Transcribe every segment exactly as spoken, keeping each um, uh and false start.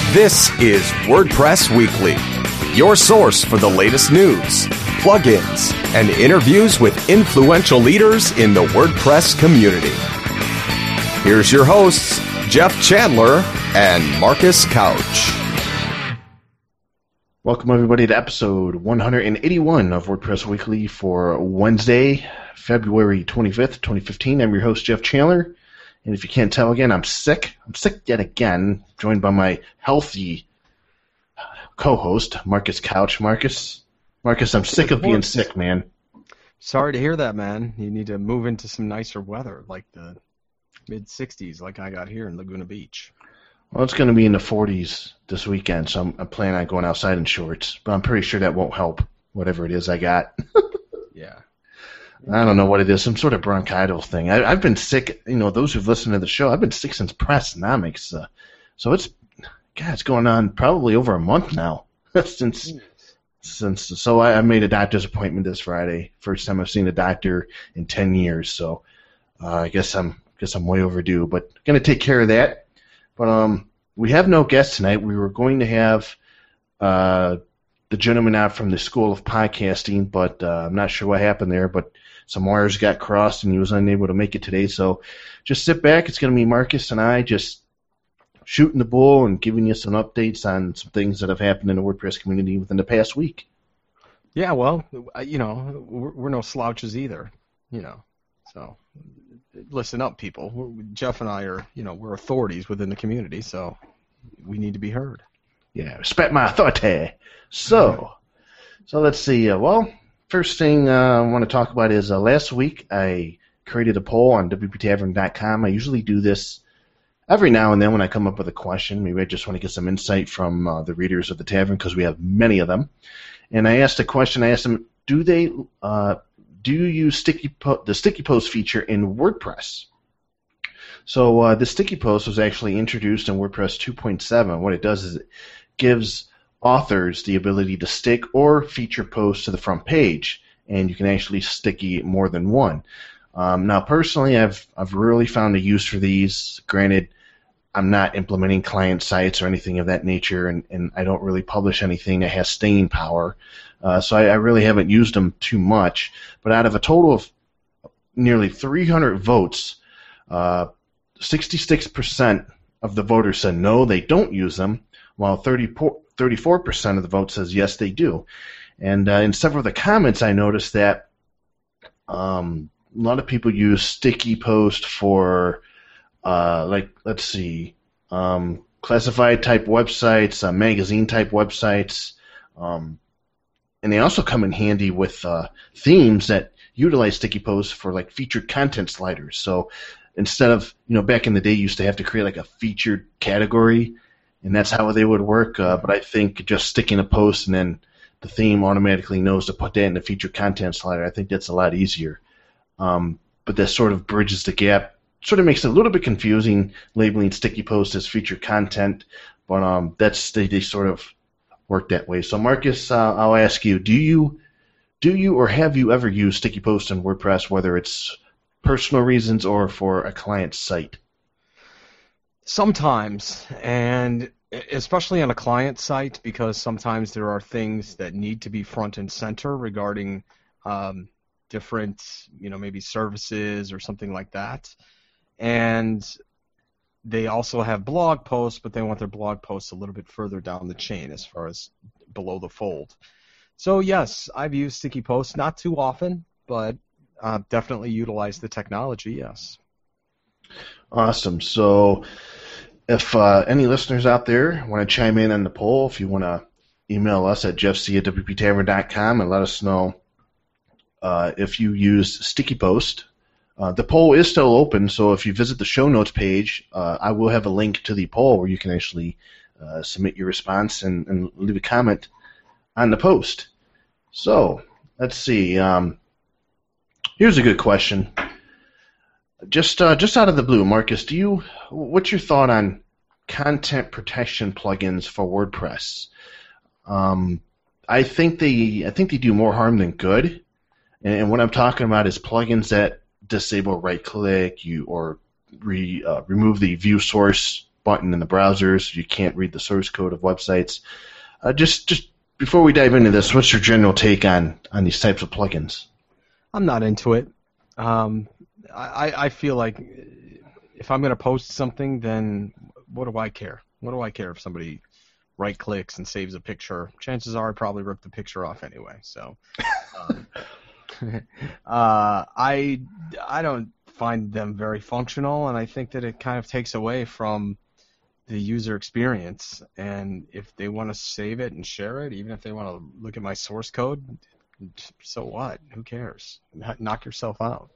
This is WordPress Weekly, your source for the latest news, plugins, and interviews with influential leaders in the WordPress community. Here's your hosts, Jeff Chandler and Marcus Couch. Welcome, everybody, to episode one eighty-one of WordPress Weekly for Wednesday, February twenty-fifth, twenty fifteen. I'm your host, Jeff Chandler. And if you can't tell, again, I'm sick. I'm sick yet again, joined by my healthy co-host, Marcus Couch. Marcus, Marcus, I'm sick of being sick, man. Sorry to hear that, man. You need to move into some nicer weather, like the mid sixties, like I got here in Laguna Beach. Well, it's going to be in the forties this weekend, so I'm, I'm planning on going outside in shorts. But I'm pretty sure that won't help, whatever it is I got. Yeah. I don't know what it is, some sort of bronchitis thing. I, I've been sick, you know, those who've listened to the show, I've been sick since Pressnomics. Uh, so it's, God, it's going on probably over a month now. since, since, so I, I made a doctor's appointment this Friday. First time I've seen a doctor in ten years. So uh, I guess I'm, guess I'm way overdue, but going to take care of that. But um, we have no guest tonight. We were going to have uh, the gentleman out from the School of Podcasting, but uh, I'm not sure what happened there. But some wires got crossed, and he was unable to make it today. So just sit back. It's going to be Marcus and I just shooting the bull and giving you some updates on some things that have happened in the WordPress community within the past week. Yeah, well, you know, we're, we're no slouches either, you know. So listen up, people. We're, Jeff and I are, you know, we're authorities within the community, so we need to be heard. Yeah, respect my authority. So, so let's see. Uh, well, first thing uh, I want to talk about is uh, last week I created a poll on W P Tavern dot com. I usually do this every now and then when I come up with a question. Maybe I just want to get some insight from uh, the readers of the tavern because we have many of them. And I asked a question. I asked them, do they uh, do you use sticky po- the sticky post feature in WordPress? So uh, the sticky post was actually introduced in WordPress two point seven. What it does is it gives authors the ability to stick or feature posts to the front page, and you can actually sticky more than one. Um, now, personally, I've I've really found a use for these. Granted, I'm not implementing client sites or anything of that nature, and, and I don't really publish anything that has staying power, uh, so I, I really haven't used them too much. But out of a total of nearly three hundred votes, uh, sixty-six percent of the voters said no, they don't use them, while thirty-four percent of the vote says yes, they do. And uh, in several of the comments, I noticed that um, a lot of people use sticky post for, uh, like, let's see, um, classified type websites, uh, magazine type websites, um, and they also come in handy with uh, themes that utilize sticky posts for like featured content sliders. So instead of, you know, back in the day, you used to have to create like a featured category, and that's how they would work. Uh, but I think just sticking a post and then the theme automatically knows to put that in the featured content slider, I think that's a lot easier. Um, but that sort of bridges the gap. Sort of makes it a little bit confusing labeling sticky post as featured content, but um, that's they, they sort of work that way. So Marcus, uh, I'll ask you: Do you do you or have you ever used sticky post in WordPress, whether it's personal reasons or for a client site? Sometimes, and especially on a client site, because sometimes there are things that need to be front and center regarding um, different, you know, maybe services or something like that. And they also have blog posts, but they want their blog posts a little bit further down the chain as far as below the fold. So yes, I've used sticky posts, not too often, but uh, definitely utilize the technology, yes. Awesome. So if uh, any listeners out there want to chime in on the poll, if you want to email us at jeffc at W P Tavern dot com and let us know uh, if you use sticky post. Uh, the poll is still open, so if you visit the show notes page, uh, I will have a link to the poll where you can actually uh, submit your response and, and leave a comment on the post. So let's see. Um, here's a good question. Just uh, just out of the blue, Marcus, do you what's your thought on content protection plugins for WordPress? Um, I think they I think they do more harm than good, and, and what I'm talking about is plugins that disable right click, you or re, uh, remove the view source button in the browsers. You can't read the source code of websites. Uh, just just before we dive into this, what's your general take on, on these types of plugins? I'm not into it. Um, I, I feel like if I'm going to post something, then what do I care? What do I care if somebody right-clicks and saves a picture? Chances are I probably ripped the picture off anyway. So um, uh, I, I don't find them very functional, and I think that it kind of takes away from the user experience. And if they want to save it and share it, even if they want to look at my source code, so what? Who cares? Knock yourself out.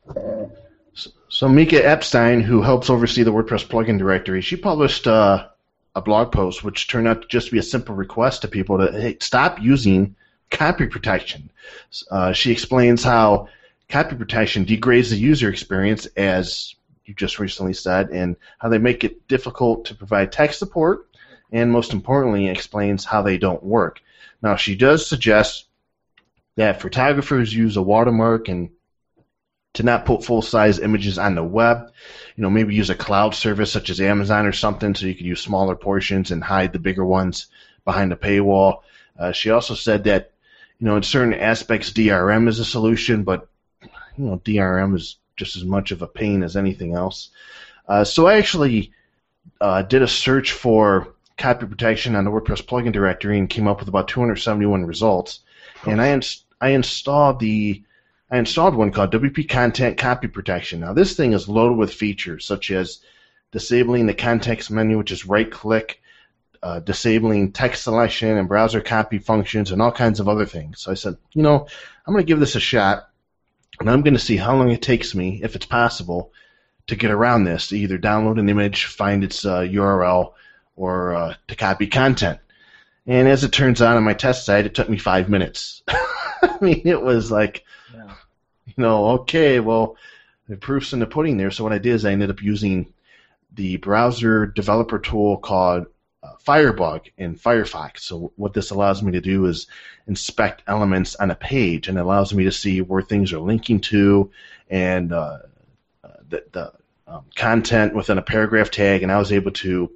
So Mika Epstein, who helps oversee the WordPress plugin directory, she published uh, a blog post which turned out to just be a simple request to people to hey, stop using copy protection. Uh, she explains how copy protection degrades the user experience, as you just recently said, and how they make it difficult to provide tech support, and most importantly, explains how they don't work. Now, she does suggest that photographers use a watermark and to not put full-size images on the web. You know, maybe use a cloud service such as Amazon or something so you can use smaller portions and hide the bigger ones behind a paywall. Uh, she also said that, you know, in certain aspects, D R M is a solution, but, you know, D R M is just as much of a pain as anything else. Uh, so I actually uh, did a search for copy protection on the WordPress plugin directory and came up with about two hundred seventy-one results. And I ins- I installed the I installed one called W P Content Copy Protection. Now this thing is loaded with features such as disabling the context menu, which is right-click, uh, disabling text selection and browser copy functions, and all kinds of other things. So I said, you know, I'm going to give this a shot. And I'm going to see how long it takes me, if it's possible, to get around this, to either download an image, find its uh, U R L, or uh, to copy content. And as it turns out, on my test site, it took me five minutes. I mean, it was like, yeah. you know, okay, well, the proof's in the pudding there. So what I did is I ended up using the browser developer tool called uh, Firebug in Firefox. So what this allows me to do is inspect elements on a page, and it allows me to see where things are linking to and uh, uh, the, the um, content within a paragraph tag, and I was able to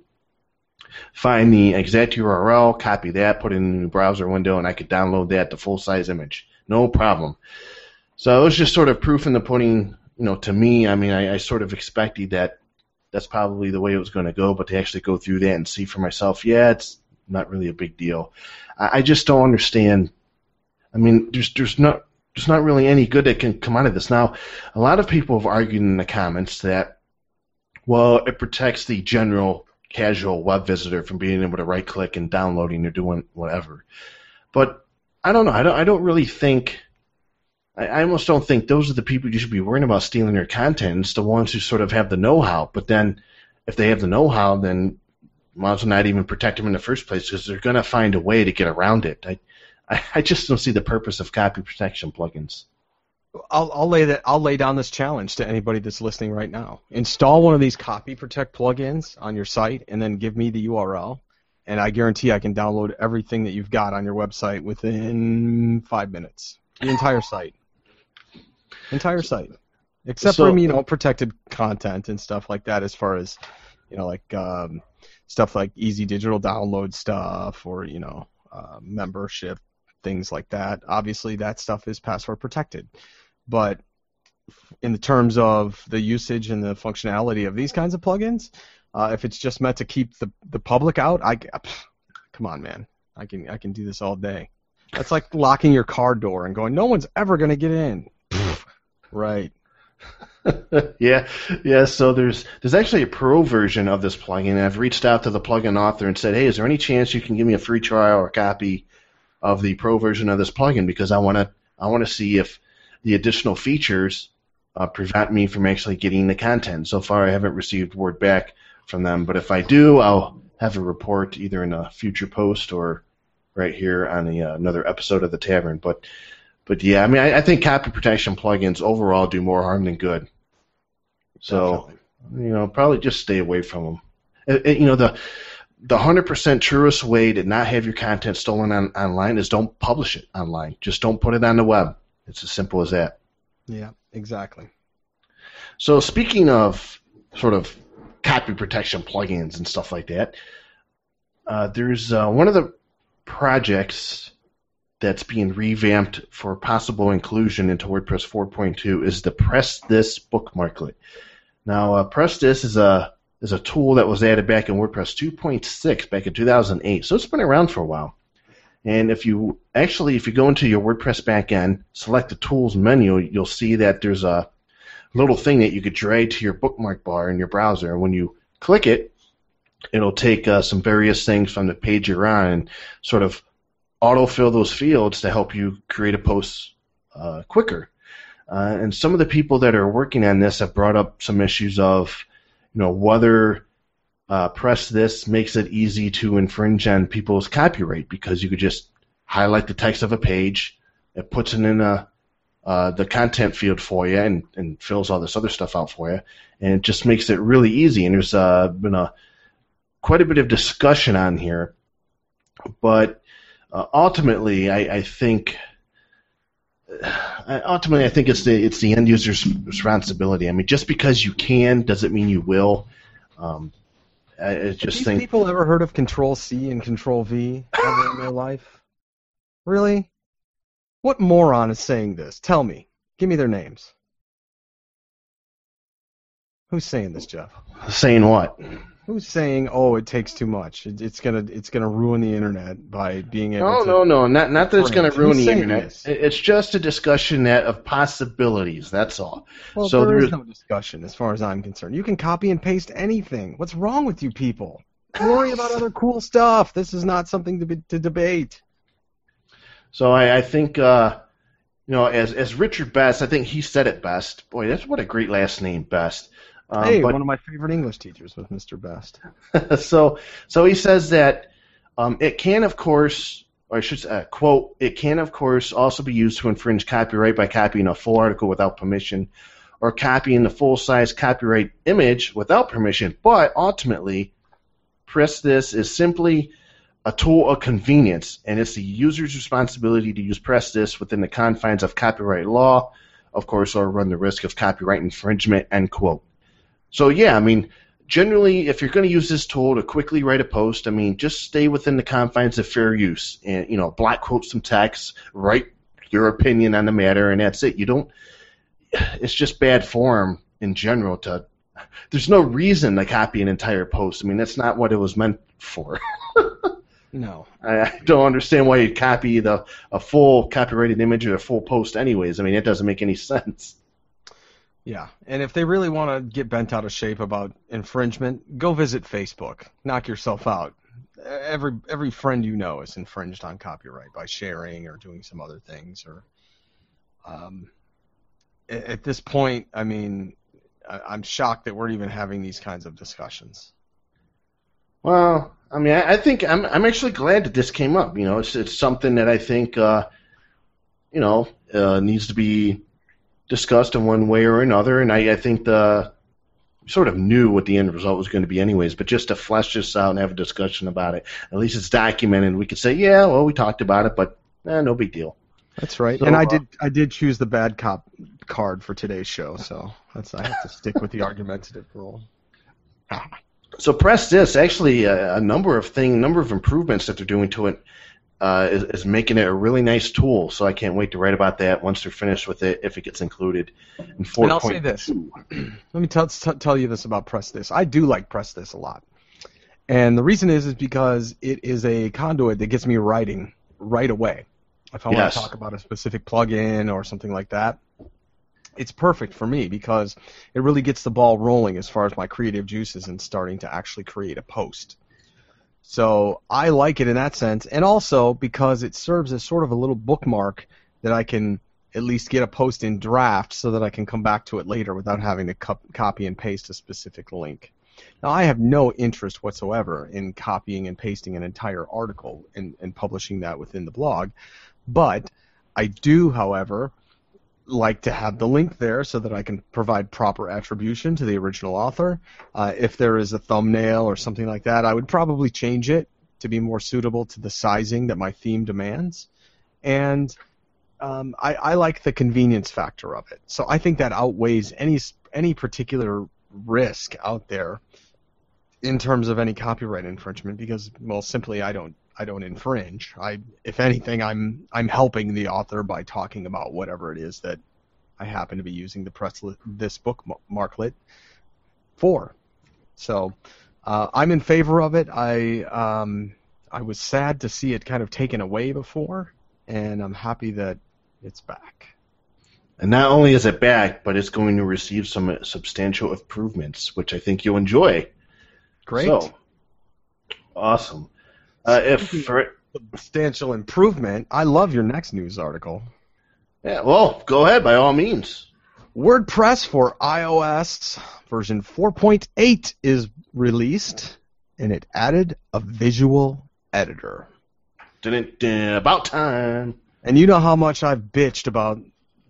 find the exact U R L, copy that, put it in the browser window, and I could download that to full-size image. No problem. So it was just sort of proof in the pudding, you know, to me. I mean, I, I sort of expected that that's probably the way it was going to go, but to actually go through that and see for myself, yeah, it's not really a big deal. I, I just don't understand. I mean, there's there's not there's not really any good that can come out of this. Now, a lot of people have argued in the comments that, well, it protects the general casual web visitor from being able to right-click and downloading or doing whatever. But I don't know. I don't. I don't really think. I almost don't think those are the people you should be worrying about stealing your content. It's the ones who sort of have the know-how. But then, if they have the know-how, then might as well not even protect them in the first place, because they're going to find a way to get around it. I, I, I just don't see the purpose of copy protection plugins. I'll, I'll lay that. I'll lay down this challenge to anybody that's listening right now. Install one of these Copy Protect plugins on your site, and then give me the U R L, and I guarantee I can download everything that you've got on your website within five minutes. The entire site. Entire site, except so, for you know protected content and stuff like that, as far as you know, like um, stuff like easy digital download stuff, or you know uh, membership things like that. Obviously, that stuff is password protected, but in the terms of the usage and the functionality of these kinds of plugins, uh, if it's just meant to keep the the public out, I come on, man, I can I can do this all day. That's like locking your car door and going, no one's ever going to get in. Right. yeah, yeah. So there's there's actually a pro version of this plugin. I've reached out to the plugin author and said, hey, is there any chance you can give me a free trial or copy of the pro version of this plugin, because I want to I want to see if the additional features uh, prevent me from actually getting the content. So far, I haven't received word back from them, but if I do, I'll have a report either in a future post or right here on the uh, another episode of the Tavern. But But yeah, I mean, I, I think copy protection plugins overall do more harm than good. So, Definitely. you know, probably just stay away from them. It, it, you know, the the one hundred percent truest way to not have your content stolen on, online is don't publish it online. Just don't put it on the web. It's as simple as that. Yeah, exactly. So speaking of sort of copy protection plugins and stuff like that. Uh, there's uh, one of the projects that's being revamped for possible inclusion into WordPress four point two is the Press This bookmarklet. Now, uh, Press This is a is a tool that was added back in WordPress two point six back in two thousand eight, so it's been around for a while. And if you actually, if you go into your WordPress backend, select the Tools menu, you'll see that there's a little thing that you could drag to your bookmark bar in your browser. And when you click it, it'll take uh, some various things from the page you're on and sort of autofill those fields to help you create a post uh, quicker. Uh, and some of the people that are working on this have brought up some issues of, you know, whether uh, Press This makes it easy to infringe on people's copyright, because you could just highlight the text of a page, it puts it in a uh, the content field for you and, and fills all this other stuff out for you, and it just makes it really easy. And there's uh, been a quite a bit of discussion on here, but uh, ultimately, I, I think uh, ultimately I think it's the it's the end user's responsibility. I mean, just because you can doesn't mean you will. Um, I, I just Have these think people ever heard of Control C and Control V ever in their life? Really? What moron is saying this? Tell me. Give me their names. Who's saying this, Jeff? saying what? Who's saying, "Oh, it takes too much. It, it's gonna, it's gonna ruin the internet by being able No, to." no, no, not not that it's going to Who's ruin the saying internet. this? It- It's just a discussion that of possibilities. That's all. Well, So there there is is- no discussion, as far as I'm concerned. You can copy and paste anything. What's wrong with you people? Worry about other cool stuff. This is not something to be, to debate. So I, I think, uh, you know, as as Richard Best, I think he said it best. Boy, that's what a great last name, Best. Um, hey, but, one of my favorite English teachers was Mister Best. so so he says that um, it can, of course, or I should say, uh, quote, it can, of course, also be used to infringe copyright by copying a full article without permission or copying the full-size copyright image without permission. But ultimately, Press This is simply a tool of convenience, and it's the user's responsibility to use Press This within the confines of copyright law, of course, or run the risk of copyright infringement, end quote. So, yeah, I mean, generally, if you're going to use this tool to quickly write a post, I mean, just stay within the confines of fair use and, you know, block quote some text, write your opinion on the matter, and that's it. You don't, it's just bad form in general to, there's no reason to copy an entire post. I mean, that's not what it was meant for. No. I, I don't understand why you'd copy the a full copyrighted image or a full post anyways. I mean, it doesn't make any sense. Yeah, and if they really want to get bent out of shape about infringement, go visit Facebook. Knock yourself out. Every every friend you know is infringed on copyright by sharing or doing some other things. Or, um, a- at this point, I mean, I- I'm shocked that we're even having these kinds of discussions. Well, I mean, I, I think I'm I'm actually glad that this came up. You know, it's it's something that I think uh, you know uh, needs to be discussed in one way or another, and I, I think the sort of knew what the end result was going to be anyways, but just to flesh this out and have a discussion about it, at least it's documented. We could say, yeah, well, we talked about it, but eh, no big deal. That's right. So, and I uh, did I did choose the bad cop card for today's show, so that's I have to stick with the argumentative role. So Press This, actually, a, a number of thing, number of improvements that they're doing to it uh, is, is making it a really nice tool. So I can't wait to write about that once they're finished with it, if it gets included in four. And I'll say this. Let me tell t- tell you this about Press This. I do like Press This a lot. And the reason is is because it is a conduit that gets me writing right away. If I want Yes. to talk about a specific plugin or something like that, it's perfect for me because it really gets the ball rolling as far as my creative juices and starting to actually create a post. So I like it in that sense, and also because it serves as sort of a little bookmark that I can at least get a post in draft so that I can come back to it later without having to co- copy and paste a specific link. Now, I have no interest whatsoever in copying and pasting an entire article and, and publishing that within the blog, but I do, however, like to have the link there so that I can provide proper attribution to the original author. Uh, if there is a thumbnail or something like that, I would probably change it to be more suitable to the sizing that my theme demands. And um, I, I like the convenience factor of it. So I think that outweighs any any particular risk out there in terms of any copyright infringement, because, well, simply I don't I don't infringe. I, if anything, I'm I'm helping the author by talking about whatever it is that I happen to be using the press li- this book marklet for. So uh, I'm in favor of it. I um, I was sad to see it kind of taken away before, and I'm happy that it's back. And not only is it back, but it's going to receive some substantial improvements, which I think you'll enjoy. Great. So, awesome. Uh, if for, substantial improvement, I love your next news article. Yeah, well, go ahead, by all means. WordPress for iOS version four point eight is released, and it added a visual editor. Dun-dun-dun, about time. And you know how much I've bitched about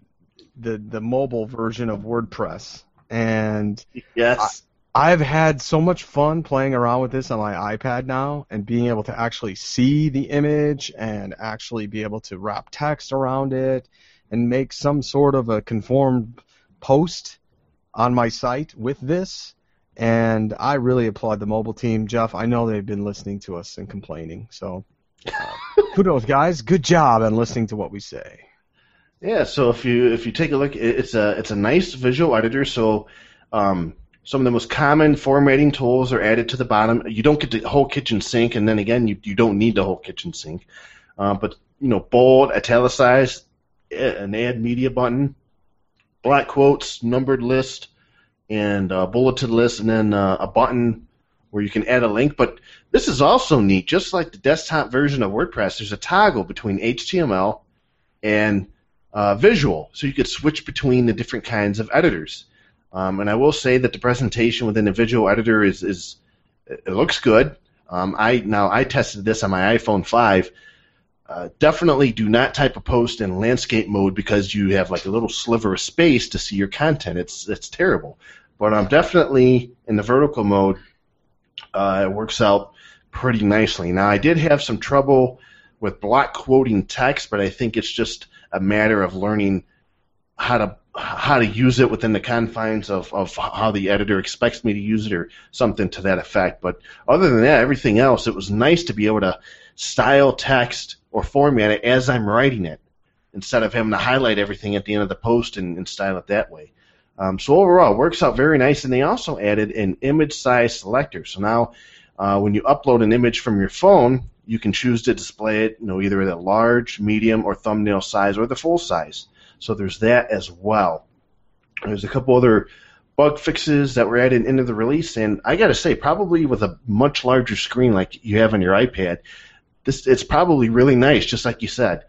the the mobile version of WordPress. And yes. I, I've had so much fun playing around with this on my iPad now and being able to actually see the image and actually be able to wrap text around it and make some sort of a conformed post on my site with this. And I really applaud the mobile team. Jeff, I know they've been listening to us and complaining. So uh, kudos, guys. Good job on listening to what we say. Yeah, so if you if you take a look, it's a it's a nice visual editor. So um, some of the most common formatting tools are added to the bottom. You don't get the whole kitchen sink, and then again, you you don't need the whole kitchen sink. Uh, but you know, bold, italicized, an add media button, black quotes, numbered list, and a bulleted list, and then uh, a button where you can add a link. But this is also neat. Just like the desktop version of WordPress, there's a toggle between H T M L and Uh, visual, so you could switch between the different kinds of editors. Um, and I will say that the presentation within the visual editor is, is it looks good. Um, I now I tested this on my iPhone five. Uh, definitely do not type a post in landscape mode because you have like a little sliver of space to see your content. It's it's terrible. But um, definitely in the vertical mode, uh, it works out pretty nicely. Now I did have some trouble with block quoting text, but I think it's just a matter of learning how to how to use it within the confines of, of how the editor expects me to use it or something to that effect. But other than that, everything else, it was nice to be able to style text or format it as I'm writing it instead of having to highlight everything at the end of the post and, and style it that way. Um, so overall, it works out very nice, and they also added an image size selector. So now uh, when you upload an image from your phone, you can choose to display it, you know, either at a large, medium, or thumbnail size, or the full size. So there's that as well. There's a couple other bug fixes that were added into the release, and I got to say, probably with a much larger screen like you have on your iPad, this it's probably really nice, just like you said.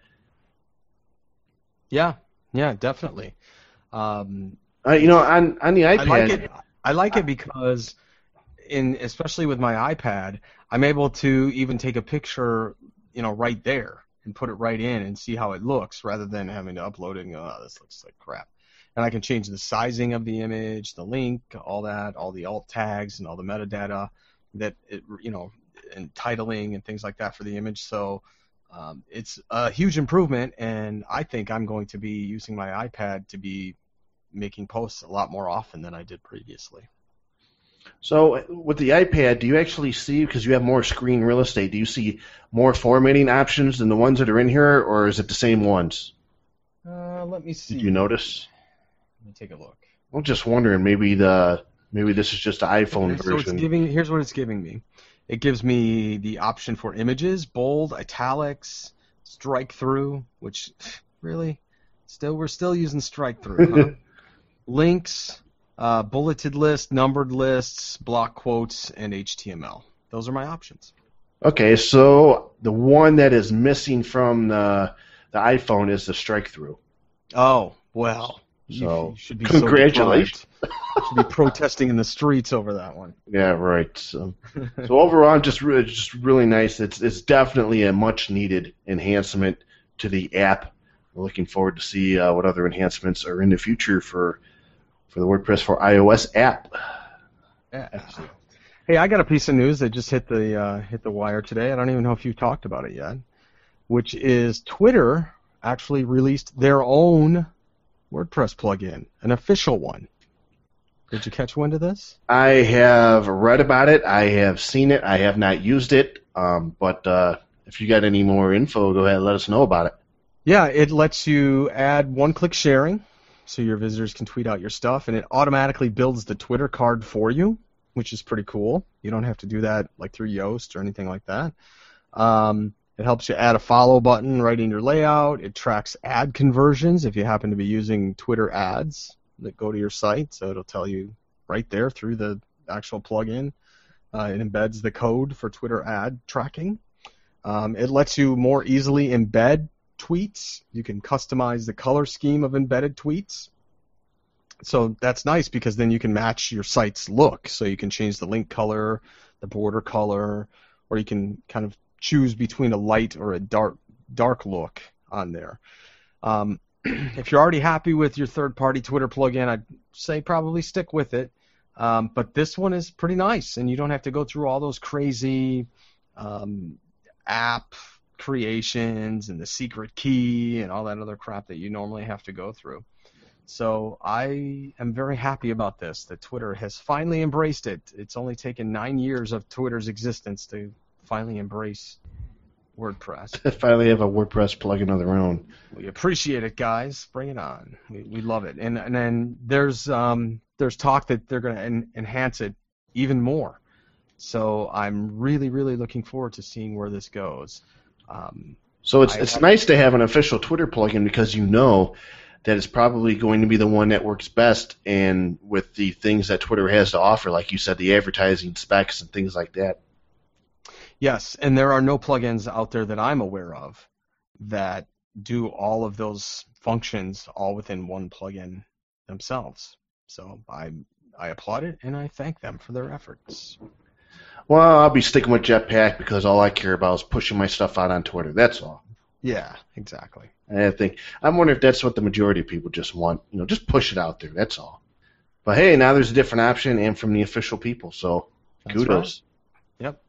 Yeah, yeah, definitely. Um, uh, you know, on on the iPad, I like it. I like it because, in especially with my iPad, I'm able to even take a picture, you know, right there and put it right in and see how it looks rather than having to upload it and go, oh, this looks like crap. And I can change the sizing of the image, the link, all that, all the alt tags and all the metadata that, it, you know, and titling and things like that for the image. So um, it's a huge improvement, and I think I'm going to be using my iPad to be making posts a lot more often than I did previously. So with the iPad, do you actually see, because you have more screen real estate, do you see more formatting options than the ones that are in here, or is it the same ones? Uh, let me see. Did you notice? Let me take a look. I'm just wondering, maybe the maybe this is just the iPhone so version. It's giving, here's what it's giving me. It gives me the option for images, bold, italics, strike through, which really, still we're still using strike through, huh? Links. Uh, bulleted list, numbered lists, block quotes, and H T M L. Those are my options. Okay, so the one that is missing from the the iPhone is the strike through. Oh, well, you, so you should be congratulations. So you should be protesting in the streets over that one. Yeah, right. So, so overall, just really, just really nice. It's it's definitely a much needed enhancement to the app. We're looking forward to see uh, what other enhancements are in the future for. for the WordPress for iOS app. Yeah. Hey, I got a piece of news that just hit the uh, hit the wire today. I don't even know if you talked about it yet, which is Twitter actually released their own WordPress plugin, an official one. Did you catch wind of this? I have read about it. I have seen it. I have not used it. Um, but uh, if you got any more info, go ahead and let us know about it. Yeah, it lets you add one-click sharing, so your visitors can tweet out your stuff, and it automatically builds the Twitter card for you, which is pretty cool. You don't have to do that like through Yoast or anything like that. Um, it helps you add a follow button right in your layout. It tracks ad conversions if you happen to be using Twitter ads that go to your site, so it'll tell you right there through the actual plugin. Uh, it embeds the code for Twitter ad tracking. Um, it lets you more easily embed tweets. You can customize the color scheme of embedded tweets. So that's nice because then you can match your site's look. So you can change the link color, the border color, or you can kind of choose between a light or a dark dark look on there. Um, if you're already happy with your third-party Twitter plugin, I'd say probably stick with it. Um, but this one is pretty nice, and you don't have to go through all those crazy um, app creations and the secret key and all that other crap that you normally have to go through. So I am very happy about this, that Twitter has finally embraced it. It's only taken nine years of Twitter's existence to finally embrace WordPress. Finally have a WordPress plugin of their own. We appreciate it, guys. Bring it on. We we love it. And and then there's um there's talk that they're going to en- enhance it even more. So I'm really really looking forward to seeing where this goes. Um, so it's I, it's I, nice to have an official Twitter plugin because you know that it's probably going to be the one that works best and with the things that Twitter has to offer, like you said, the advertising specs and things like that. Yes, and there are no plugins out there that I'm aware of that do all of those functions all within one plugin themselves. So I I applaud it and I thank them for their efforts. Well, I'll be sticking with Jetpack because all I care about is pushing my stuff out on Twitter. That's all. Yeah, exactly. I think I'm wondering if that's what the majority of people just want. You know, just push it out there. That's all. But hey, now there's a different option, and from the official people. So That's kudos. Right. Yep.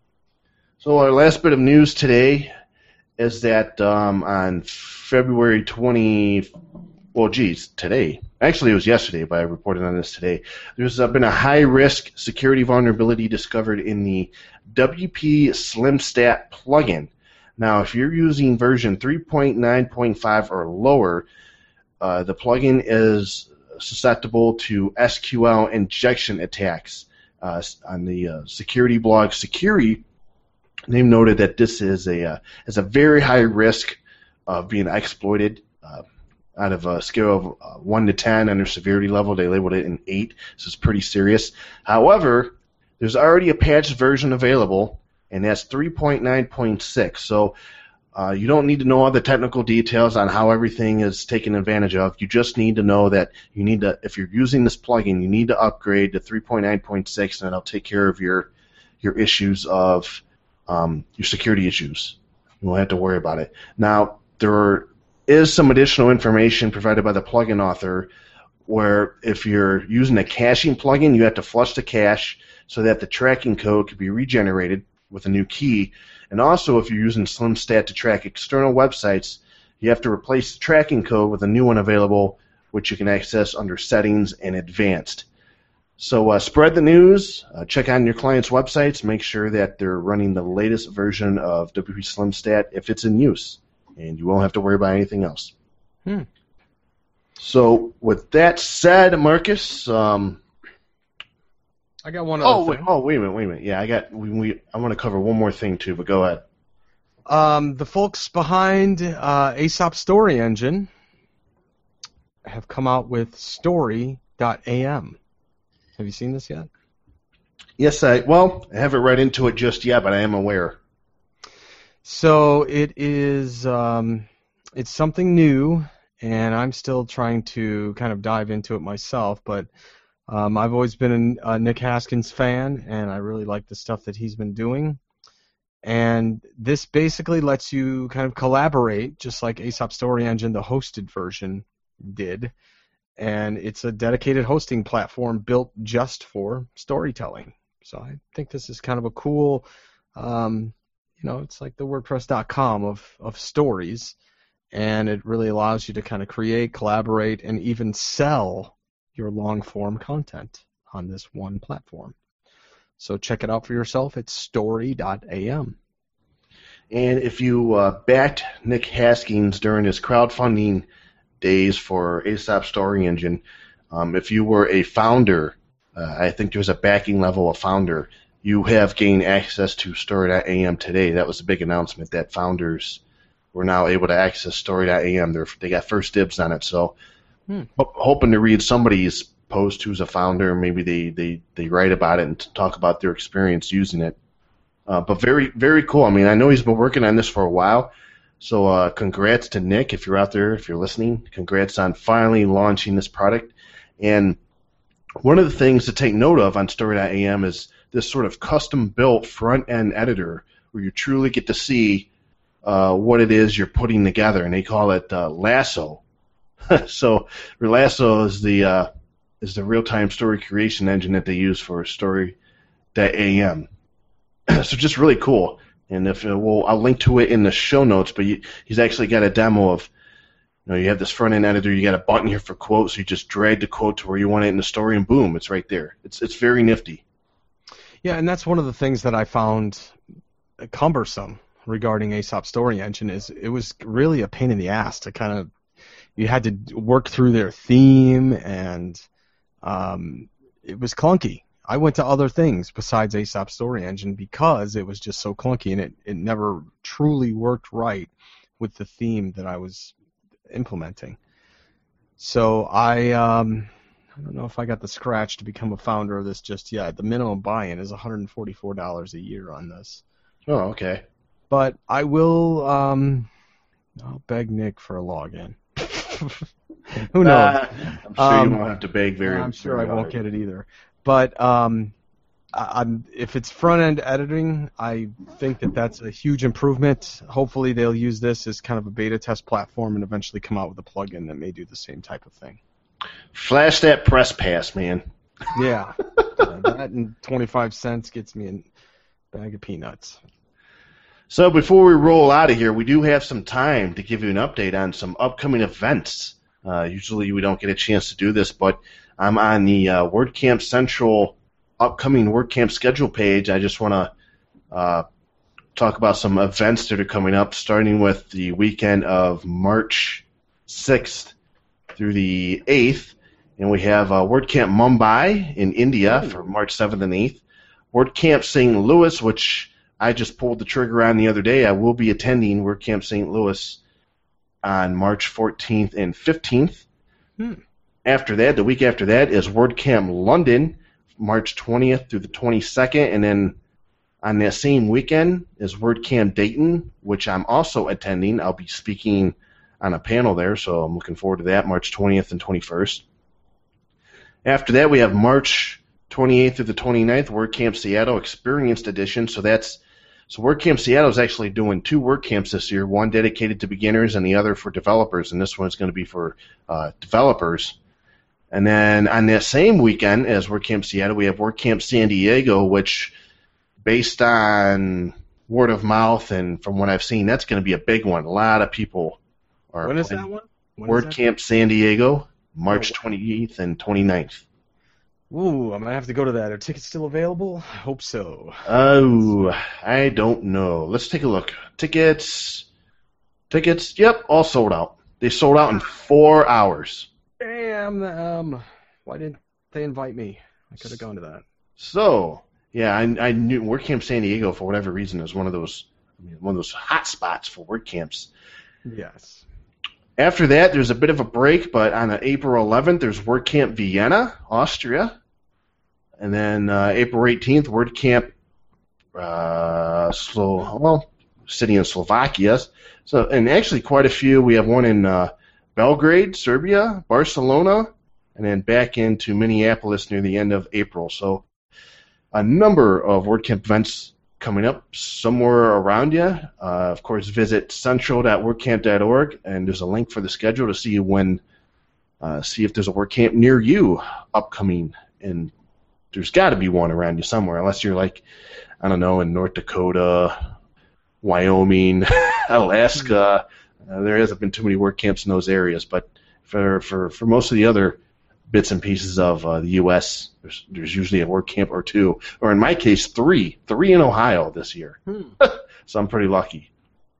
So our last bit of news today is that um, on February twentieth, well, geez, today. Actually, it was yesterday, but I reported on this today. There's uh, been a high-risk security vulnerability discovered in the W P SlimStat plugin. Now, if you're using version three point nine point five or lower, uh, the plugin is susceptible to S Q L injection attacks. Uh, on the uh, security blog Securi, they noted that this is a uh, is a very high risk of being exploited. Uh, out of a scale of uh, one to ten on their severity level, they labeled it an eight, so it's pretty serious. However, there's already a patched version available, and that's three point nine point six. So uh, you don't need to know all the technical details on how everything is taken advantage of. You just need to know that you need to, if you're using this plugin, you need to upgrade to three point nine point six, and it'll take care of your your issues of um, your security issues. You won't have to worry about it. Now, there is some additional information provided by the plugin author where if you're using a caching plugin, you have to flush the cache so that the tracking code can be regenerated with a new key. And also, if you're using SlimStat to track external websites, you have to replace the tracking code with a new one available, which you can access under Settings and Advanced. So uh, spread the news, uh, check on your client's websites, make sure that they're running the latest version of W P SlimStat if it's in use, and you won't have to worry about anything else. Hmm. So with that said, Marcus, um, I got one oh other wait, thing. oh wait a minute, wait a minute. Yeah, I got we, we I want to cover one more thing too, but go ahead. Um, the folks behind uh, Aesop Story Engine have come out with story dot a m. Have you seen this yet? Yes, I well, I haven't read into it just yet, but I am aware. So it is um, it's something new, and I'm still trying to kind of dive into it myself, but um, I've always been a Nick Haskins fan, and I really like the stuff that he's been doing. And this basically lets you kind of collaborate, just like Aesop Story Engine, the hosted version, did. And it's a dedicated hosting platform built just for storytelling. So I think this is kind of a cool, um, you know, it's like the WordPress dot com of, of stories. And it really allows you to kind of create, collaborate, and even sell your long-form content on this one platform. So check it out for yourself. It's story dot a m. And if you uh, backed Nick Haskins during his crowdfunding days for Aesop Story Engine, um, if you were a founder, uh, I think there's a backing level of founder, you have gained access to story dot a m today. That was a big announcement that founders were now able to access story dot a m. They're, they got first dibs on it. So hmm. ho- hoping to read somebody's post who's a founder. Maybe they, they, they write about it and talk about their experience using it. Uh, but very, very cool. I mean, I know he's been working on this for a while. So uh, congrats to Nick if you're out there, if you're listening. Congrats on finally launching this product. And one of the things to take note of on story dot a m is this sort of custom-built front-end editor where you truly get to see uh, what it is you're putting together, and they call it uh, Lasso. So Lasso is the uh, is the real-time story creation engine that they use for story dot a m. So just really cool. And if uh, well, I'll link to it in the show notes. But you, he's actually got a demo of, you know, you have this front-end editor. You got a button here for quotes. So you just drag the quote to where you want it in the story, and boom, it's right there. It's it's very nifty. Yeah, and that's one of the things that I found cumbersome regarding Aesop Story Engine is it was really a pain in the ass to kind of, you had to work through their theme, and um, it was clunky. I went to other things besides Aesop Story Engine because it was just so clunky, and it, it never truly worked right with the theme that I was implementing. So I... Um, I don't know if I got the scratch to become a founder of this just yet. The minimum buy-in is one hundred forty-four dollars a year on this. Oh, okay. But I will um, I'll beg Nick for a login. Who knows? Uh, I'm sure um, you won't have to beg very I'm sure very I won't hard. get it either. But um, I, I'm, if it's front-end editing, I think that that's a huge improvement. Hopefully they'll use this as kind of a beta test platform and eventually come out with a plugin that may do the same type of thing. Flash that press pass, man. Yeah, uh, that and twenty-five cents gets me a bag of peanuts. So before we roll out of here, we do have some time to give you an update on some upcoming events. Uh, usually we don't get a chance to do this, but I'm on the uh, WordCamp Central upcoming WordCamp schedule page. I just want to uh, talk about some events that are coming up, starting with the weekend of March sixth through the eighth, and we have uh, WordCamp Mumbai in India for March seventh and eighth. WordCamp Saint Louis, which I just pulled the trigger on the other day. I will be attending WordCamp Saint Louis on March fourteenth and fifteenth. Hmm. After that, the week after that is WordCamp London, March twentieth through the twenty-second, and then on that same weekend is WordCamp Dayton, which I'm also attending. I'll be speaking on a panel there, so I'm looking forward to that, March twentieth and twenty-first. After that, we have March twenty-eighth through the twenty-ninth, WordCamp Seattle Experienced Edition. So that's so WordCamp Seattle is actually doing two WordCamps this year, one dedicated to beginners and the other for developers, and this one's going to be for uh, developers. And then on that same weekend as WordCamp Seattle, we have WordCamp San Diego, which, based on word of mouth and from what I've seen, that's going to be a big one. A lot of people are When is playing. that one? When WordCamp San Diego, March twenty-eighth and twenty-ninth. Ooh, I might have to go to that. Are tickets still available? I hope so. Oh, I don't know. Let's take a look. Tickets, tickets, yep, all sold out. They sold out in four hours. Damn, um, why didn't they invite me? I could have gone to that. So, yeah, I, I knew WordCamp San Diego, for whatever reason, is one of those, I mean, one of those hot spots for WordCamps. Yes. After that, there's a bit of a break, but on April eleventh, there's WordCamp Vienna, Austria. And then uh, April eighteenth, WordCamp, uh, Slo- well, city in Slovakia. So, and actually quite a few. We have one in uh, Belgrade, Serbia, Barcelona, and then back into Minneapolis near the end of April. So a number of WordCamp events coming up somewhere around you. Uh, of course, visit central dot wordcamp dot org, and there's a link for the schedule to see when, uh, see if there's a WordCamp near you upcoming. And there's got to be one around you somewhere, unless you're like, I don't know, in North Dakota, Wyoming, Alaska. Uh, there hasn't been too many WordCamps in those areas, but for, for, for most of the other bits and pieces of uh, the U S There's, there's usually a WordCamp or two, or in my case, three. Three in Ohio this year. Hmm. So I'm pretty lucky.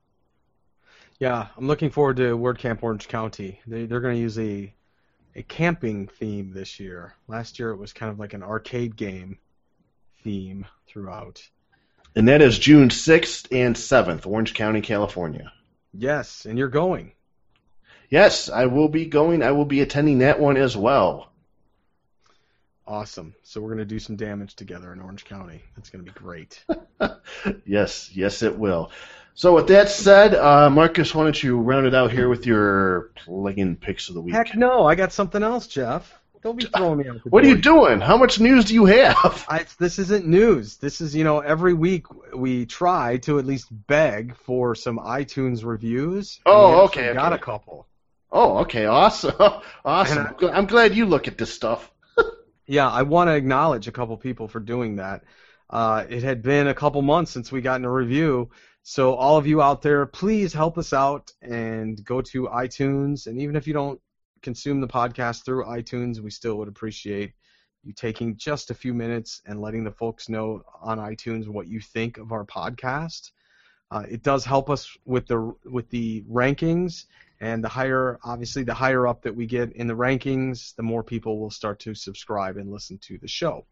Yeah, I'm looking forward to WordCamp Orange County. They, they're going to use a a camping theme this year. Last year it was kind of like an arcade game theme throughout. And that is June sixth and seventh, Orange County, California. Yes, and you're going. Yes, I will be going. I will be attending that one as well. Awesome. So we're going to do some damage together in Orange County. That's going to be great. Yes, yes it will. So with that said, uh, Marcus, why don't you round it out here with your plug-in picks of the week? Heck no, I got something else, Jeff. Don't be throwing me out the What door. are you doing? How much news do you have? I, this isn't news. This is, you know, every week we try to at least beg for some iTunes reviews. and Oh, we actually okay, got okay. a couple. Oh, okay, awesome. Awesome. And I- I'm gl- I'm glad you look at this stuff. Yeah, I want to acknowledge a couple people for doing that. Uh, it had been a couple months since we got in a review, so all of you out there, please help us out and go to iTunes. And even if you don't consume the podcast through iTunes, we still would appreciate you taking just a few minutes and letting the folks know on iTunes what you think of our podcast. Uh, it does help us with the with the rankings. And the higher, obviously, the higher up that we get in the rankings, the more people will start to subscribe and listen to the show.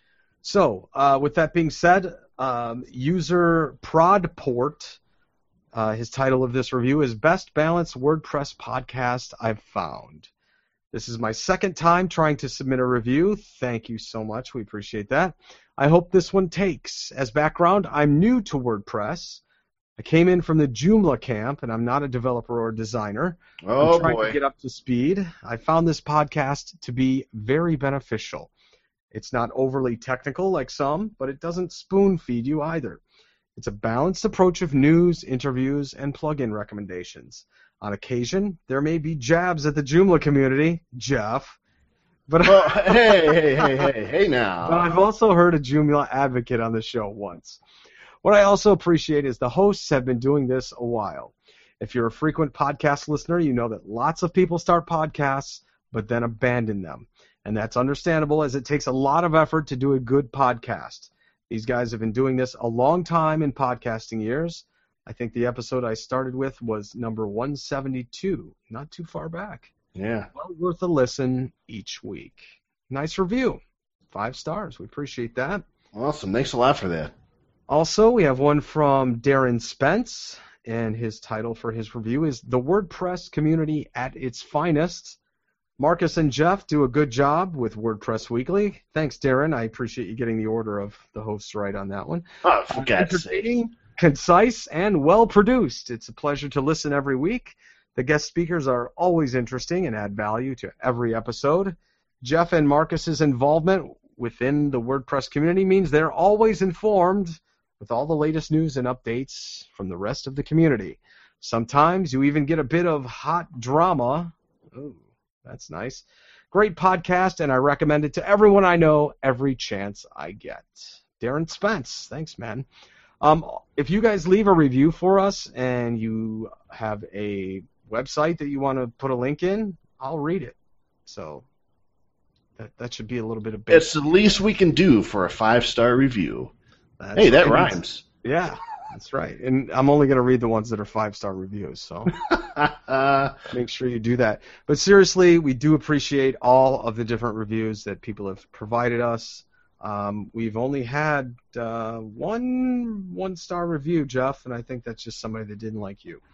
So, uh, with that being said, um, user Prodport, uh, his title of this review is Best Balanced WordPress Podcast I've Found. This is my second time trying to submit a review. Thank you so much. We appreciate that. I hope this one takes. As background, I'm new to WordPress. I came in from the Joomla camp, and I'm not a developer or designer. Oh, I'm trying boy. to get up to speed. I found this podcast to be very beneficial. It's not overly technical like some, but it doesn't spoon feed you either. It's a balanced approach of news, interviews, and plugin recommendations. On occasion, there may be jabs at the Joomla community, Jeff, but, Oh, hey, hey, hey, hey, hey now. but I've also heard a Joomla advocate on the show once. What I also appreciate is the hosts have been doing this a while. If you're a frequent podcast listener, you know that lots of people start podcasts but then abandon them. And that's understandable, as it takes a lot of effort to do a good podcast. These guys have been doing this a long time in podcasting years. I think the episode I started with was number one seventy-two, not too far back. Yeah. Well worth a listen each week. Nice review. Five stars. We appreciate that. Awesome. Thanks a lot for that. Also, we have one from Darren Spence, and his title for his review is The WordPress Community at Its Finest. Marcus and Jeff do a good job with WordPress Weekly. Thanks, Darren. I appreciate you getting the order of the hosts right on that one. Oh, for God's sake. Entertaining, concise, and well-produced. It's a pleasure to listen every week. The guest speakers are always interesting and add value to every episode. Jeff and Marcus's involvement within the WordPress community means they're always informed with all the latest news and updates from the rest of the community. Sometimes you even get a bit of hot drama. Ooh, that's nice. Great podcast, and I recommend it to everyone I know every chance I get. Darren Spence, thanks, man. Um, if you guys leave a review for us and you have a website that you want to put a link in, I'll read it. So that that should be a little bit of basic. It's the least we can do for a five-star review. That's Hey, that right. rhymes. Yeah, that's right. And I'm only going to read the ones that are five-star reviews, so uh, make sure you do that. But seriously, we do appreciate all of the different reviews that people have provided us. Um, we've only had uh, one one-star review, Jeff, and I think that's just somebody that didn't like you.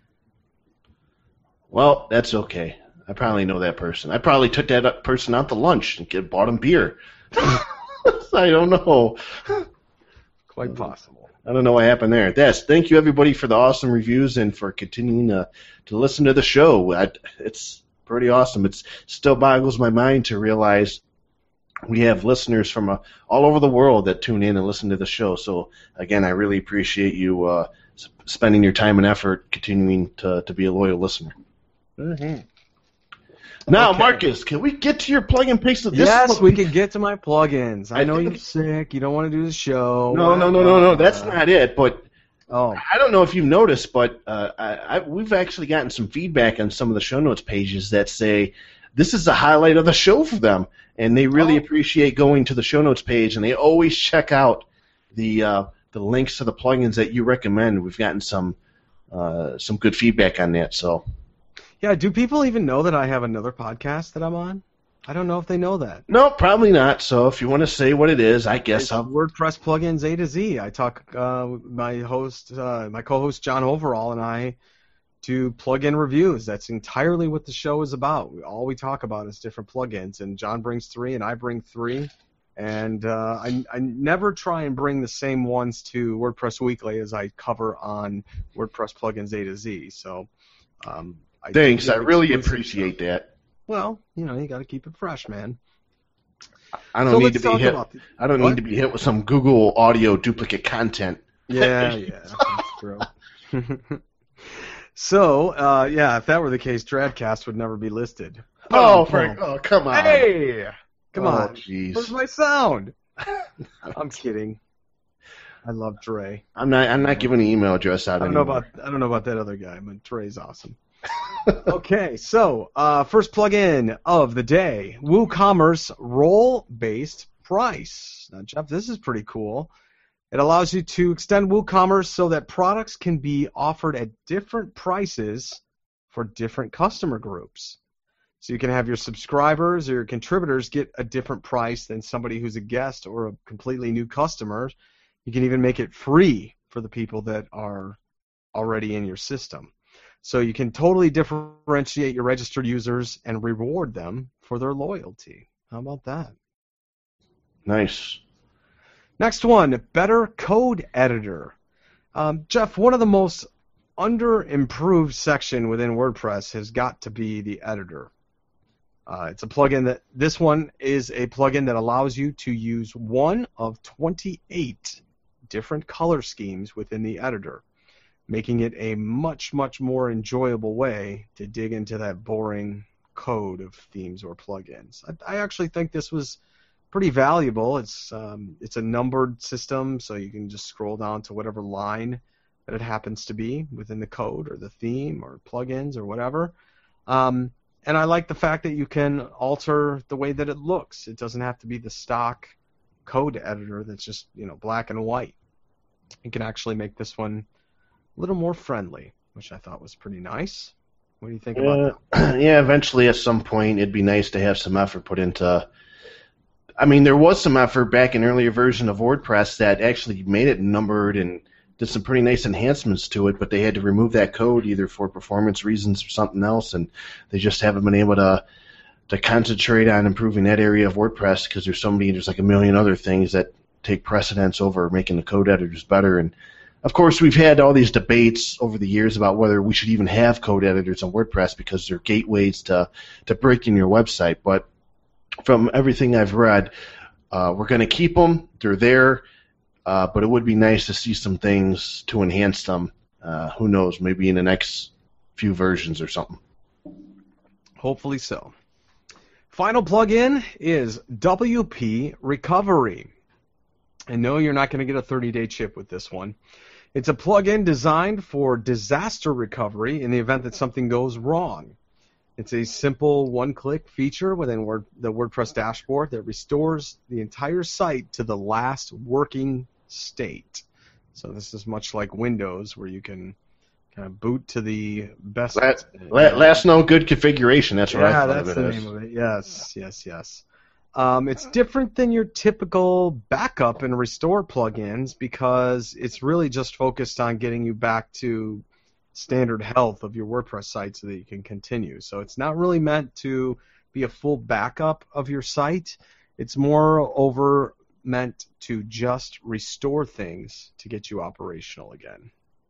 well, that's okay. I probably know that person. I probably took that person out to lunch and get, bought him beer. I don't know. Quite possible. I don't know what happened there. Yes, thank you everybody for the awesome reviews and for continuing to, to listen to the show. I, it's pretty awesome. It still boggles my mind to realize we have listeners from uh, all over the world that tune in and listen to the show. So, again, I really appreciate you uh, spending your time and effort continuing to, to be a loyal listener. Mm-hmm. Now, Okay. Marcus, can we get to your plug and picks of this? Yes, one? we can get to my plugins. I, I know think- you're sick. You don't want to do the show. No, no, no, no, no. That's Uh, not it. But Oh, I don't know if you've noticed, but uh, I, I, we've actually gotten some feedback on some of the show notes pages that say this is the highlight of the show for them, and they really Oh. appreciate going to the show notes page, and they always check out the uh, the links to the plugins that you recommend. We've gotten some uh, some good feedback on that. So Yeah, do people even know that I have another podcast that I'm on? I don't know if they know that. no, probably not. So if you want to say what it is, I guess It's I'll. WordPress plugins A to Z. I talk, uh, my host, uh, my co-host John Overall and I do plugin reviews. That's entirely what the show is about. We, all we talk about is different plugins, and John brings three, and I bring three. And uh, I, I never try and bring the same ones to WordPress Weekly as I cover on WordPress plugins A to Z. So, um, I Thanks, do I really exclusive appreciate stuff. that. Well, you know, you got to keep it fresh, man. I don't So need to let's be talk hit. about the- I don't What? need to be hit with some Google audio duplicate content. Yeah, yeah, that's true. So, uh, yeah, if that were the case, Dradcast would never be listed. Oh, Boom, Frank! boom. Oh, come on! Hey, come Oh, on. Where's jeez. my sound? I'm kidding. I love Dre. I'm not. I'm not giving an email address out I don't know anymore. about I don't know about that other guy, but Dre's awesome. Okay, so uh, first plugin of the day: WooCommerce role-based price. Now, Jeff, this is pretty cool. It allows you to extend WooCommerce so that products can be offered at different prices for different customer groups. So you can have your subscribers or your contributors get a different price than somebody who's a guest or a completely new customer. You can even make it free for the people that are already in your system. So you can totally differentiate your registered users and reward them for their loyalty. How about that? Nice. Next one, Better Code Editor. Um, Jeff, one of the most under-improved section within WordPress has got to be the editor. Uh, it's a plugin that, this one is a plugin that allows you to use one of twenty-eight different color schemes within the editor, making it a much, much more enjoyable way to dig into that boring code of themes or plugins. I, I actually think this was pretty valuable. It's um, it's a numbered system, so you can just scroll down to whatever line that it happens to be within the code or the theme or plugins or whatever. Um, and I like the fact that you can alter the way that it looks. It doesn't have to be the stock code editor that's just, you know, black and white. You can actually make this one a little more friendly, which I thought was pretty nice. What do you think about Yeah, that? yeah. Eventually, at some point, it'd be nice to have some effort put into. I mean, there was some effort back in earlier version of WordPress that actually made it numbered and did some pretty nice enhancements to it, but they had to remove that code either for performance reasons or something else, and they just haven't been able to to concentrate on improving that area of WordPress because there's so many, there's like a million other things that take precedence over making the code editors better. And of course, we've had all these debates over the years about whether we should even have code editors on WordPress because they're gateways to to breaking your website. But from everything I've read, uh, we're going to keep them. They're there. Uh, but it would be nice to see some things to enhance them. Uh, who knows, maybe in the next few versions or something. Hopefully so. Final plugin is W P Recovery. And no, you're not going to get a thirty-day chip with this one. It's a plugin designed for disaster recovery in the event that something goes wrong. It's a simple one-click feature within Word, the WordPress dashboard that restores the entire site to the last working state. So this is much like Windows, where you can kind of boot to the best. Last, last no good configuration. That's what I yeah, thought that's of it the as. name of it. Yes, yes, yes. Um, it's different than your typical backup and restore plugins because it's really just focused on getting you back to standard health of your WordPress site so that you can continue. So it's not really meant to be a full backup of your site. It's more over meant to just restore things to get you operational again.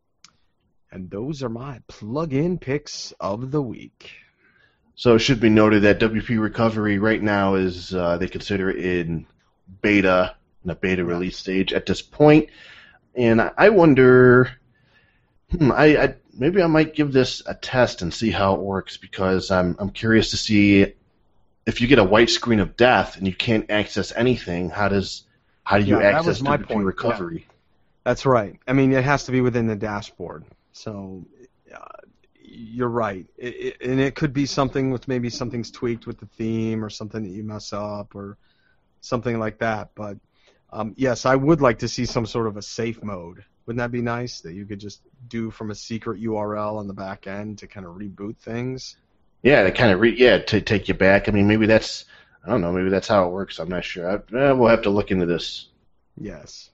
And those are my plug-in picks of the week. So it should be noted that W P Recovery right now is, uh, they consider it in beta, in the beta release stage at this point. And I wonder, hmm, I, I maybe I might give this a test and see how it works because I'm I'm curious to see if you get a white screen of death and you can't access anything, how does how do you Yeah, that access was my W P point, Recovery? That's right. I mean, it has to be within the dashboard. So uh, you're right. It, it, and it could be something with maybe something's tweaked with the theme or something that you mess up or something like that. But, um, yes, I would like to see some sort of a safe mode. Wouldn't that be nice that you could just do from a secret U R L on the back end to kind of reboot things? Yeah, to kind of re- yeah to take you back. I mean, maybe that's I don't know. Maybe that's how it works. I'm not sure. I, eh, we'll have to look into this. Yes.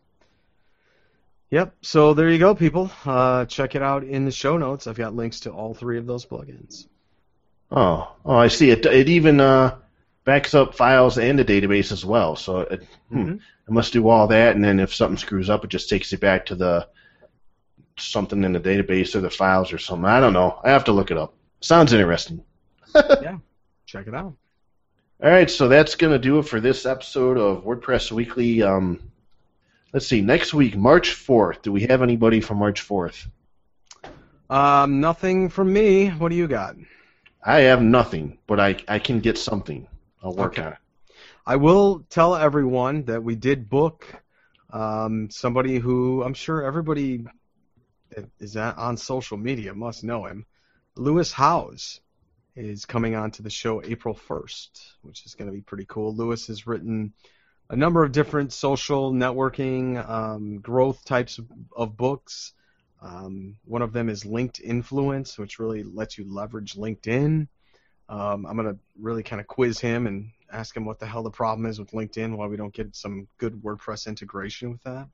Yep. So there you go, people. Uh, check it out in the show notes. I've got links to all three of those plugins. Oh, oh, I see. It it even uh, backs up files and the database as well. So it, mm-hmm. hmm, it must do all that, and then if something screws up, it just takes it back to the something in the database or the files or something. I don't know. I have to look it up. Sounds interesting. Yeah, check it out. All right, so that's going to do it for this episode of WordPress Weekly. Um, let's see, next week, March fourth. Do we have anybody for March fourth? Um, nothing from me. What do you got? I have nothing, but I, I can get something. I'll work okay. on it. I will tell everyone that we did book um, somebody who I'm sure everybody that is on social media must know him. Lewis Howes is coming on to the show April first, which is going to be pretty cool. Lewis has written a number of different social networking, um, growth types of, of books. Um, one of them is Linked Influence, which really lets you leverage LinkedIn. Um, I'm going to really kind of quiz him and ask him what the hell the problem is with LinkedIn, why we don't get some good WordPress integration with that.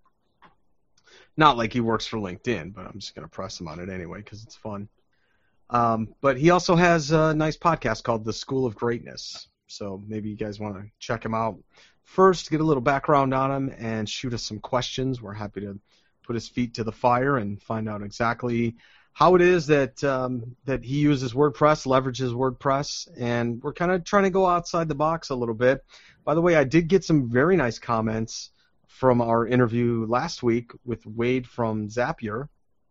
Not like he works for LinkedIn, but I'm just going to press him on it anyway because it's fun. Um, but he also has a nice podcast called The School of Greatness. So maybe you guys want to check him out first, get a little background on him, and shoot us some questions. We're happy to put his feet to the fire and find out exactly how it is that um, that he uses WordPress, leverages WordPress, and we're kind of trying to go outside the box a little bit. By the way, I did get some very nice comments from our interview last week with Wade from Zapier.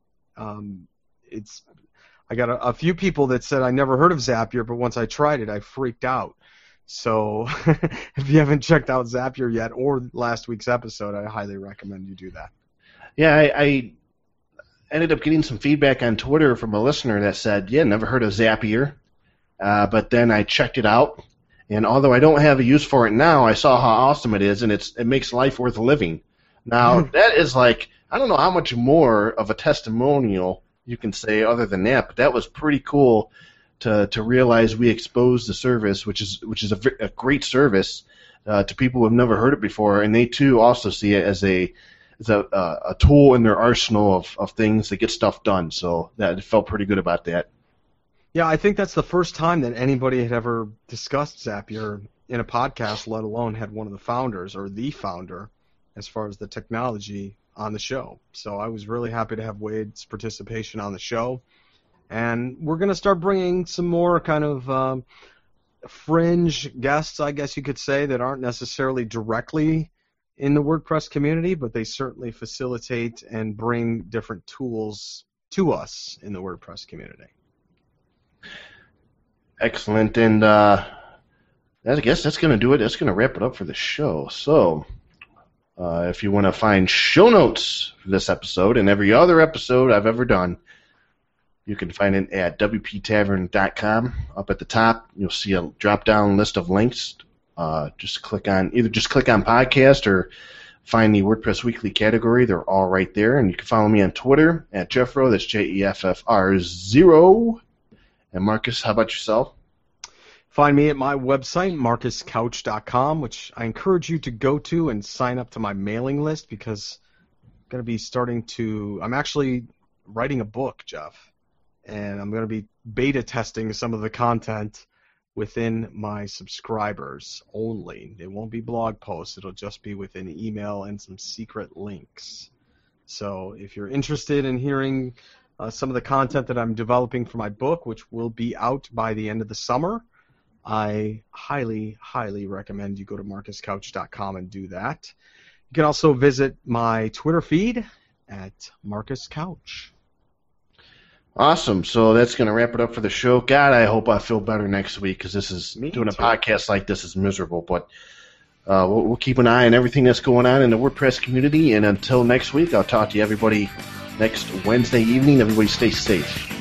Um, it's I got a, a few people that said I never heard of Zapier, but once I tried it, I freaked out. So if you haven't checked out Zapier yet or last week's episode, I highly recommend you do that. Yeah, I, I ended up getting some feedback on Twitter from a listener that said, yeah, never heard of Zapier, uh, but then I checked it out, and although I don't have a use for it now, I saw how awesome it is, and it's it makes life worth living. Now, that is like, I don't know how much more of a testimonial you can say other than that, but that was pretty cool to to realize we exposed the service, which is which is a, a great service uh, to people who have never heard it before, and they too also see it as a as a, a tool in their arsenal of, of things to get stuff done. So that felt pretty good about that. Yeah, I think that's the first time that anybody had ever discussed Zapier in a podcast, let alone had one of the founders or the founder as far as the technology on the show. So I was really happy to have Wade's participation on the show. And we're going to start bringing some more kind of um, fringe guests, I guess you could say, that aren't necessarily directly in the WordPress community, but they certainly facilitate and bring different tools to us in the WordPress community. Excellent. And uh, I guess that's going to do it. That's going to wrap it up for the show. So uh, if you want to find show notes for this episode and every other episode I've ever done, you can find it at w p tavern dot com. Up at the top, you'll see a drop-down list of links. Uh, just click on either just click on podcast or find the WordPress Weekly category. They're all right there. And you can follow me on Twitter at Jeffro. That's J E F F R zero. And Marcus, how about yourself? Find me at my website, marcus couch dot com, which I encourage you to go to and sign up to my mailing list because I'm going to be starting to – I'm actually writing a book, Jeff, and I'm going to be beta testing some of the content within my subscribers only. It won't be blog posts. It'll just be within email and some secret links. So if you're interested in hearing uh, some of the content that I'm developing for my book, which will be out by the end of the summer, I highly, highly recommend you go to marcus couch dot com and do that. You can also visit my Twitter feed at marcuscouch. Awesome. So that's going to wrap it up for the show. God, I hope I feel better next week because this is Me doing too. a podcast like this is miserable. But uh, we'll, we'll keep an eye on everything that's going on in the WordPress community. And until next week, I'll talk to you everybody next Wednesday evening. Everybody stay safe.